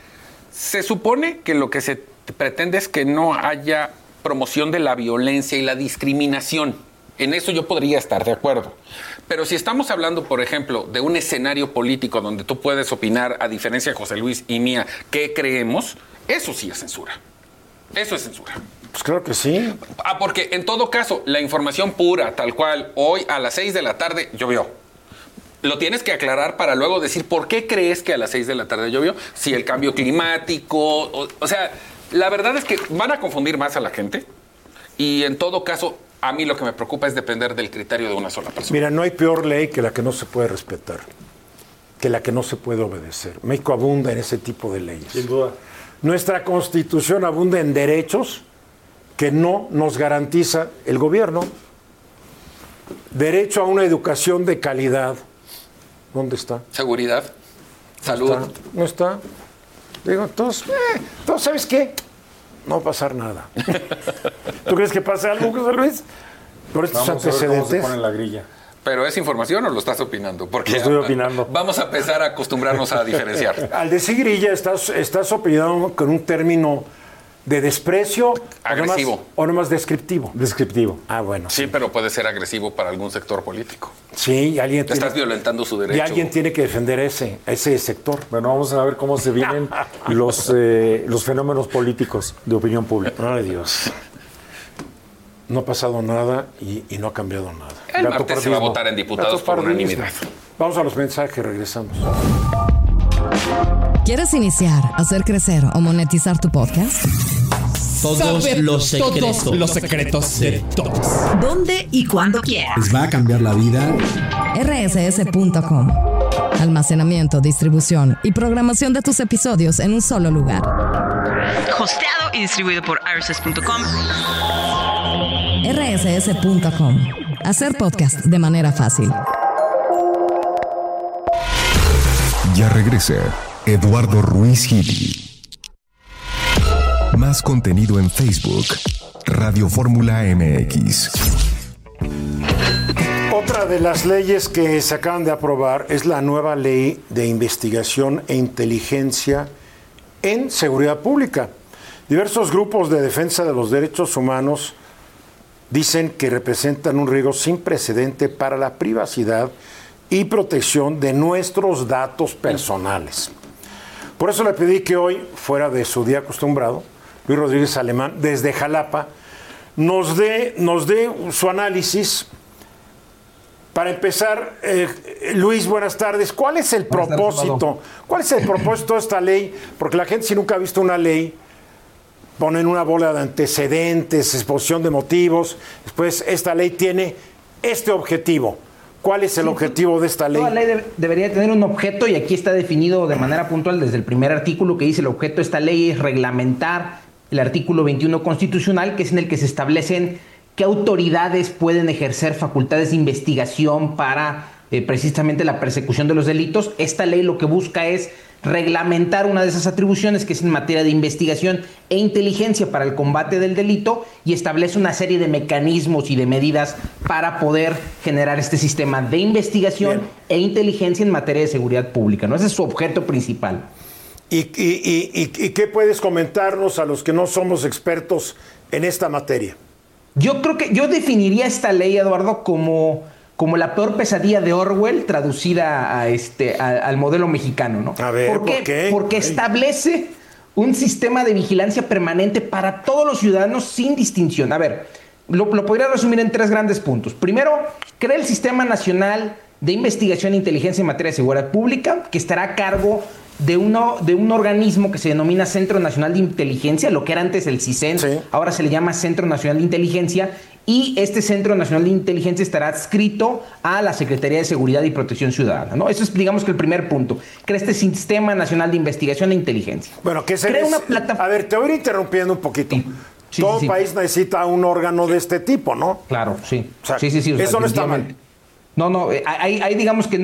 Speaker 4: Se supone que lo que se pretende es que no haya promoción de la violencia y la discriminación. En eso yo podría estar de acuerdo. Pero si estamos hablando, por ejemplo, de un escenario político donde tú puedes opinar, a diferencia de José Luis y mía, qué creemos, eso sí es censura. Eso es censura.
Speaker 6: Pues claro que sí.
Speaker 4: Porque en todo caso, la información pura, tal cual, hoy a las 6 de la tarde llovió. Lo tienes que aclarar para luego decir por qué crees que a las 6 de la tarde llovió. Si el cambio climático... O sea, la verdad es que van a confundir más a la gente. Y en todo caso, a mí lo que me preocupa es depender del criterio de una sola persona.
Speaker 6: Mira, no hay peor ley que la que no se puede respetar, que la que no se puede obedecer. México abunda en ese tipo de leyes.
Speaker 7: Sin duda.
Speaker 6: Nuestra Constitución abunda en derechos que no nos garantiza el gobierno. Derecho a una educación de calidad. ¿Dónde está?
Speaker 4: Seguridad, salud.
Speaker 6: No está. Digo, entonces, ¿sabes qué? No va a pasar nada. ¿Tú crees que pasa algo, José Luis? Por estos
Speaker 7: Vamos a ver cómo se
Speaker 6: antecedentes.
Speaker 7: pone la grilla.
Speaker 4: ¿Pero es información o lo estás opinando? Porque
Speaker 7: Lo estoy opinando.
Speaker 4: Vamos a empezar a acostumbrarnos a diferenciar.
Speaker 6: Al decir grilla, estás opinando con un término de desprecio
Speaker 4: Agresivo.
Speaker 6: o nomás descriptivo.
Speaker 7: Descriptivo.
Speaker 6: Ah, bueno.
Speaker 4: Sí, pero puede ser agresivo para algún sector político.
Speaker 6: Sí, y alguien
Speaker 4: Estás violentando su derecho.
Speaker 6: y alguien tiene que defender ese sector.
Speaker 7: Bueno, vamos a ver cómo se vienen los fenómenos políticos de opinión pública.
Speaker 6: Ay, Dios. No ha pasado nada y no ha cambiado nada.
Speaker 4: El martes se va a
Speaker 6: Gatopardismo.
Speaker 4: votar en diputados por
Speaker 6: Gatopardismo.
Speaker 4: unanimidad.
Speaker 6: Vamos a los mensajes, regresamos.
Speaker 1: ¿Quieres iniciar, hacer crecer o monetizar tu podcast?
Speaker 10: Todos los secretos de todos.
Speaker 9: ¿Dónde y cuándo quieras?
Speaker 10: Les va a cambiar la vida.
Speaker 1: rss.com. Almacenamiento, distribución y programación de tus episodios en un solo lugar.
Speaker 8: Hosteado y distribuido por rss.com.
Speaker 1: rss.com. Hacer podcast de manera fácil.
Speaker 2: Ya regresa Eduardo Ruiz Gili. Más contenido en Facebook, Radio Fórmula MX.
Speaker 6: Otra de las leyes que se acaban de aprobar es la nueva ley de investigación e inteligencia en seguridad pública. Diversos grupos de defensa de los derechos humanos dicen que representan un riesgo sin precedente para la privacidad y protección de nuestros datos personales. Por eso le pedí que hoy, fuera de su día acostumbrado, Luis Rodríguez Alemán, desde Jalapa, nos dé su análisis. Para empezar, Luis, buenas tardes. ¿Cuál es el propósito? ¿Cuál es el propósito de esta ley? Porque la gente, si nunca ha visto una ley, ponen una bola de antecedentes, exposición de motivos. Después, esta ley tiene este objetivo: ¿Cuál es el objetivo de esta ley?
Speaker 11: Toda ley debería tener un objeto y aquí está definido de manera puntual desde el primer artículo que dice el objeto de esta ley es reglamentar el artículo 21 constitucional, que es en el que se establecen qué autoridades pueden ejercer facultades de investigación para precisamente la persecución de los delitos. Esta ley lo que busca es reglamentar una de esas atribuciones que es en materia de investigación e inteligencia para el combate del delito y establece una serie de mecanismos y de medidas para poder generar este sistema de investigación e inteligencia en materia de seguridad pública, ¿no? Ese es su objeto principal.
Speaker 6: ¿Y qué puedes comentarnos a los que no somos expertos en esta materia?
Speaker 11: Yo creo que yo definiría esta ley, Eduardo, como la peor pesadilla de Orwell traducida al modelo mexicano, ¿no?
Speaker 6: A ver, ¿por qué?
Speaker 11: Porque establece un sistema de vigilancia permanente para todos los ciudadanos sin distinción. A ver, lo podría resumir en 3 grandes puntos. Primero, crea el Sistema Nacional de Investigación e Inteligencia en materia de seguridad pública, que estará a cargo de un organismo que se denomina Centro Nacional de Inteligencia, lo que era antes el CISEN, sí. Ahora se le llama Centro Nacional de Inteligencia, y este Centro Nacional de Inteligencia estará adscrito a la Secretaría de Seguridad y Protección Ciudadana, ¿no? Eso es, digamos, que el primer punto. Crea este Sistema Nacional de Investigación e Inteligencia.
Speaker 6: Bueno, ¿qué sería? A ver, te voy a ir interrumpiendo un poquito. Sí, todo país necesita un órgano de este tipo, ¿no?
Speaker 11: Claro, sí.
Speaker 6: O sea,
Speaker 11: sí.
Speaker 6: Eso no está mal.
Speaker 11: No, ahí digamos que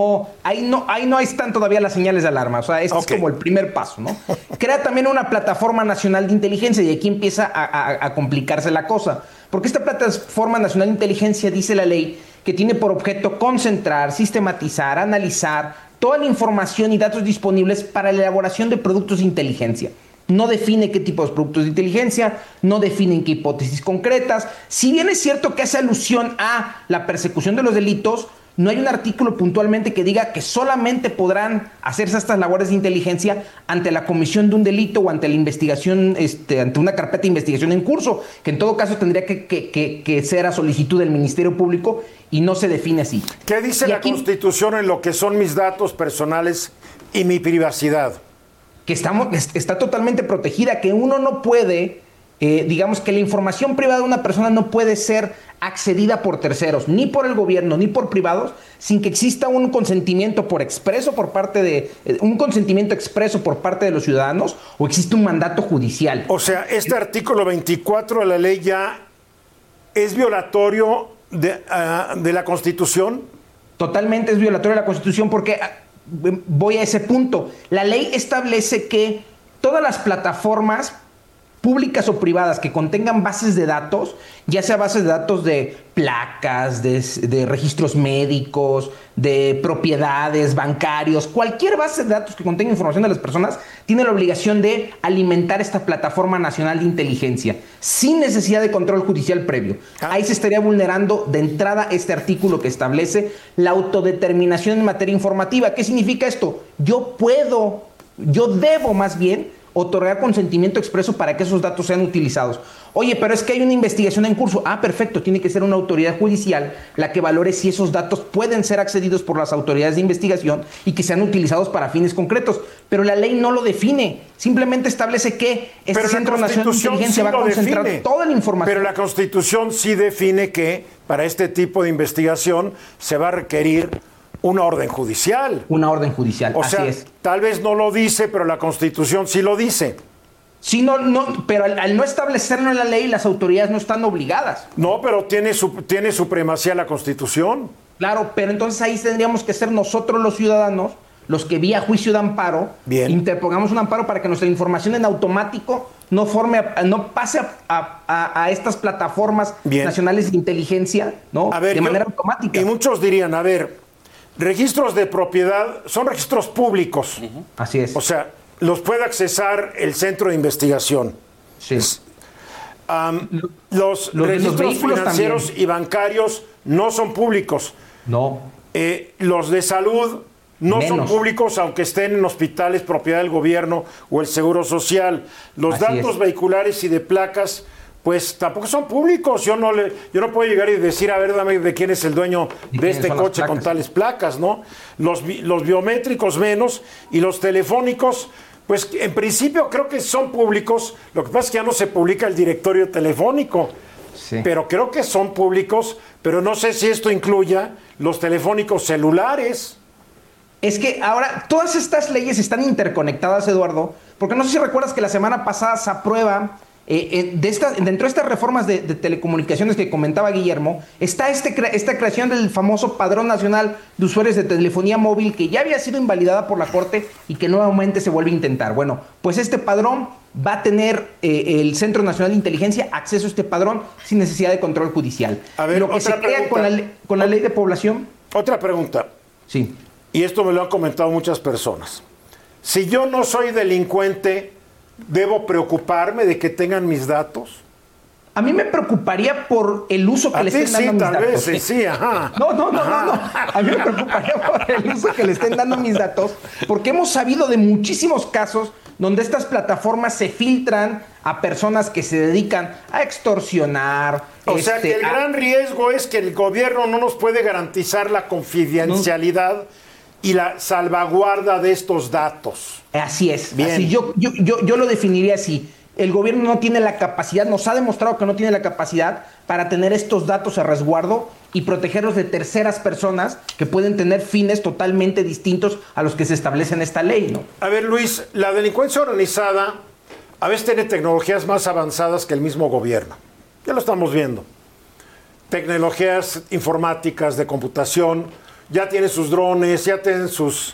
Speaker 11: ahí no están todavía las señales de alarma. O sea, este es como el primer paso, ¿no? Crea también una plataforma nacional de inteligencia y aquí empieza a complicarse la cosa. Porque esta plataforma nacional de inteligencia, dice la ley, que tiene por objeto concentrar, sistematizar, analizar toda la información y datos disponibles para la elaboración de productos de inteligencia. No define qué tipo de productos de inteligencia, no define en qué hipótesis concretas. Si bien es cierto que hace alusión a la persecución de los delitos, no hay un artículo puntualmente que diga que solamente podrán hacerse estas labores de inteligencia ante la comisión de un delito o ante la investigación, ante una carpeta de investigación en curso, que en todo caso tendría que ser a solicitud del Ministerio Público y no se define así.
Speaker 6: ¿Qué dice la Constitución en lo que son mis datos personales y mi privacidad?
Speaker 11: Que está totalmente protegida, que uno no puede, digamos que la información privada de una persona no puede ser accedida por terceros, ni por el gobierno, ni por privados, sin que exista un consentimiento expreso por parte de los ciudadanos o existe un mandato judicial.
Speaker 6: O sea, este artículo 24 de la ley ya es violatorio de la Constitución.
Speaker 11: Totalmente es violatorio de la Constitución porque... Voy a ese punto. La ley establece que todas las plataformas públicas o privadas que contengan bases de datos, ya sea bases de datos de placas, de registros médicos, de propiedades, bancarios, cualquier base de datos que contenga información de las personas, tiene la obligación de alimentar esta plataforma nacional de inteligencia, sin necesidad de control judicial previo. Ahí se estaría vulnerando de entrada este artículo que establece la autodeterminación en materia informativa. ¿Qué significa esto? Yo debo más bien otorgar consentimiento expreso para que esos datos sean utilizados. Oye, pero es que hay una investigación en curso. Ah, perfecto, tiene que ser una autoridad judicial la que valore si esos datos pueden ser accedidos por las autoridades de investigación y que sean utilizados para fines concretos. Pero la ley no lo define. Simplemente establece que este Centro Nacional de Inteligencia va a concentrar toda la información.
Speaker 6: Pero la Constitución sí define que para este tipo de investigación se va a requerir una orden judicial.
Speaker 11: Una orden judicial,
Speaker 6: así es. Tal vez no lo dice, pero la Constitución sí lo dice.
Speaker 11: Sí, pero al no establecerlo en la ley, las autoridades no están obligadas.
Speaker 6: No, pero tiene supremacía la Constitución.
Speaker 11: Claro, pero entonces ahí tendríamos que ser nosotros los ciudadanos los que vía juicio de amparo interpongamos un amparo para que nuestra información en automático no pase a estas plataformas nacionales de inteligencia, ¿no? De manera automática.
Speaker 6: Y muchos dirían, a ver, registros de propiedad son registros públicos.
Speaker 11: Así es.
Speaker 6: O sea, los puede accesar el centro de investigación.
Speaker 11: Sí.
Speaker 6: Los registros financieros también y bancarios no son públicos.
Speaker 11: No.
Speaker 6: Los de salud no son públicos, aunque estén en hospitales propiedad del gobierno o el Seguro Social. Los datos vehiculares y de placas, pues tampoco son públicos. Yo no puedo llegar y decir, a ver, dame de quién es el dueño de este coche con tales placas, ¿no? Los biométricos menos, y los telefónicos, pues en principio creo que son públicos. Lo que pasa es que ya no se publica el directorio telefónico. Sí. Pero creo que son públicos, pero no sé si esto incluya los telefónicos celulares.
Speaker 11: Es que ahora todas estas leyes están interconectadas, Eduardo, porque no sé si recuerdas que la semana pasada se aprueba, dentro de estas reformas de telecomunicaciones que comentaba Guillermo, está esta creación del famoso Padrón Nacional de Usuarios de Telefonía Móvil, que ya había sido invalidada por la Corte y que nuevamente se vuelve a intentar. Bueno, pues este padrón va a tener el Centro Nacional de Inteligencia acceso a este padrón sin necesidad de control judicial.
Speaker 6: A ver,
Speaker 11: lo que se crea con la ley de población.
Speaker 6: Otra pregunta.
Speaker 11: Sí.
Speaker 6: Y esto me lo han comentado muchas personas. Si yo no soy delincuente, ¿debo preocuparme de que tengan mis datos?
Speaker 11: A mí me preocuparía por el uso que le estén dando a mis datos.
Speaker 6: A ti sí, ajá.
Speaker 11: No. A mí me preocuparía por el uso que le estén dando a mis datos, porque hemos sabido de muchísimos casos donde estas plataformas se filtran a personas que se dedican a extorsionar.
Speaker 6: O sea que el gran riesgo es que el gobierno no nos puede garantizar la confidencialidad y la salvaguarda de estos datos.
Speaker 11: Así es.
Speaker 6: Bien.
Speaker 11: Así yo lo definiría así. El gobierno no tiene la capacidad, nos ha demostrado que no tiene la capacidad para tener estos datos a resguardo y protegerlos de terceras personas que pueden tener fines totalmente distintos a los que se establecen en esta ley, ¿no?
Speaker 6: A ver, Luis, la delincuencia organizada a veces tiene tecnologías más avanzadas que el mismo gobierno. Ya lo estamos viendo. Tecnologías informáticas, de computación, ya tienen sus drones, ya tienen sus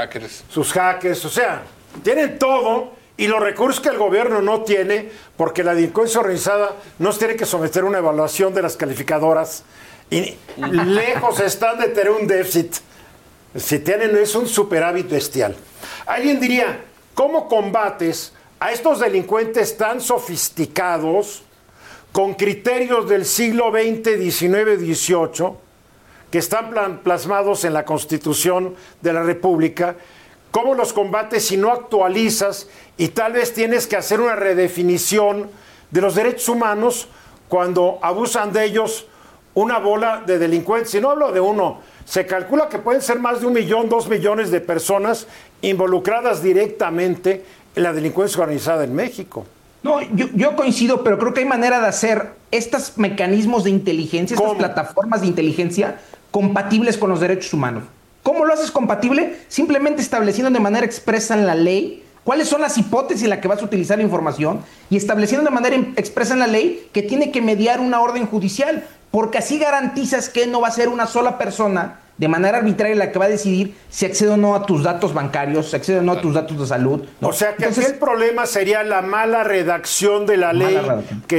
Speaker 6: hackers, o sea, tienen todo y los recursos que el gobierno no tiene, porque la delincuencia organizada nos tiene que someter a una evaluación de las calificadoras y lejos están de tener un déficit. Si tienen, es un superávit bestial. Alguien diría, ¿cómo combates a estos delincuentes tan sofisticados con criterios del siglo XX, XIX, XVIII, que están plasmados en la Constitución de la República? ¿Cómo los combates si no actualizas y tal vez tienes que hacer una redefinición de los derechos humanos cuando abusan de ellos una bola de delincuentes? Y no hablo de uno, se calcula que pueden ser más de 1 millón, 2 millones de personas involucradas directamente en la delincuencia organizada en México.
Speaker 11: No, yo coincido, pero creo que hay manera de hacer estos mecanismos de inteligencia, estas plataformas de inteligencia compatibles con los derechos humanos. ¿Cómo lo haces compatible? Simplemente estableciendo de manera expresa en la ley cuáles son las hipótesis en las que vas a utilizar la información y estableciendo de manera expresa en la ley que tiene que mediar una orden judicial, porque así garantizas que no va a ser una sola persona de manera arbitraria la que va a decidir si accede o no a tus datos bancarios, si accede o no a tus datos de salud, ¿no?
Speaker 6: O sea que aquí el problema sería la mala redacción de la ley, que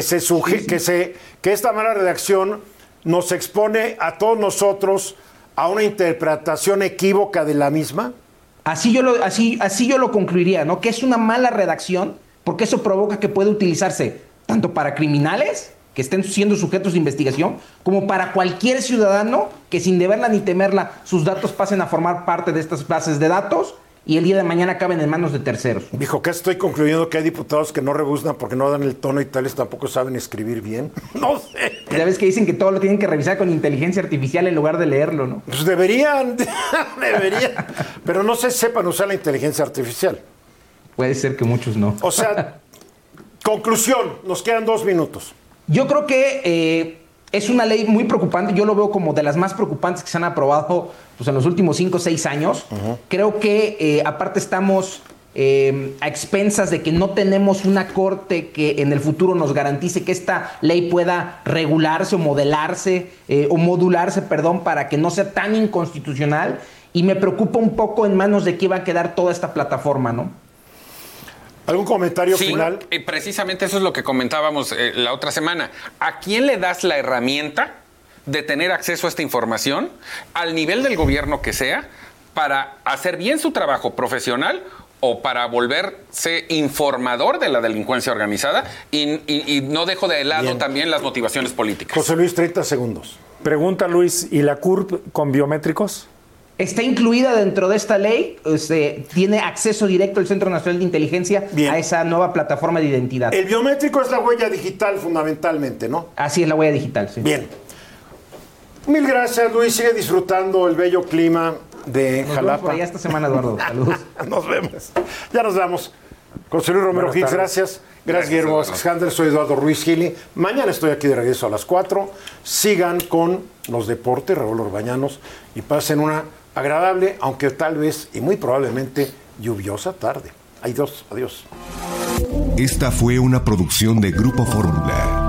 Speaker 6: esta mala redacción nos expone a todos nosotros a una interpretación equívoca de la misma.
Speaker 11: Así yo lo concluiría, ¿no? Que es una mala redacción, porque eso provoca que puede utilizarse tanto para criminales que estén siendo sujetos de investigación, como para cualquier ciudadano que sin deberla ni temerla sus datos pasen a formar parte de estas bases de datos y el día de mañana acaben en manos de terceros.
Speaker 6: Dijo que estoy concluyendo que hay diputados que no rebuznan porque no dan el tono y tales tampoco saben escribir bien. No sé.
Speaker 11: Ya ves que dicen que todo lo tienen que revisar con inteligencia artificial en lugar de leerlo, ¿no?
Speaker 6: Pues deberían. Pero no se sepan usar la inteligencia artificial.
Speaker 11: Puede ser que muchos no.
Speaker 6: O sea, conclusión, nos quedan 2 minutos.
Speaker 11: Yo creo que es una ley muy preocupante. Yo lo veo como de las más preocupantes que se han aprobado pues, en los últimos 5 o 6 años. Creo que aparte estamos a expensas de que no tenemos una corte que en el futuro nos garantice que esta ley pueda regularse o modularse, para que no sea tan inconstitucional. Y me preocupa un poco en manos de qué va a quedar toda esta plataforma, ¿no?
Speaker 6: ¿Algún comentario final?
Speaker 4: Precisamente eso es lo que comentábamos la otra semana. ¿A quién le das la herramienta de tener acceso a esta información, al nivel del gobierno que sea, para hacer bien su trabajo profesional o para volverse informador de la delincuencia organizada? Y no dejo de lado también las motivaciones políticas.
Speaker 6: José Luis, 30 segundos.
Speaker 7: Pregunta Luis, ¿y la CURP con biométricos?
Speaker 11: Está incluida dentro de esta ley, tiene acceso directo el Centro Nacional de Inteligencia a esa nueva plataforma de identidad.
Speaker 6: El biométrico es la huella digital fundamentalmente, ¿no?
Speaker 11: Así es, la huella digital, sí.
Speaker 6: Bien. Mil gracias, Luis. Sigue disfrutando el bello clima de Jalapa.
Speaker 11: Nos vemos por allá esta semana, Eduardo. Saludos.
Speaker 6: Nos vemos. Ya nos vamos. José Luis Romero Hicks, gracias. Gracias, Guillermo Alexander. Soy Eduardo Ruiz Gili. Mañana estoy aquí de regreso a las 4. Sigan con los deportes, Raúl Orbañanos, y pasen una agradable, aunque tal vez y muy probablemente lluviosa tarde. Adiós.
Speaker 2: Esta fue una producción de Grupo Fórmula.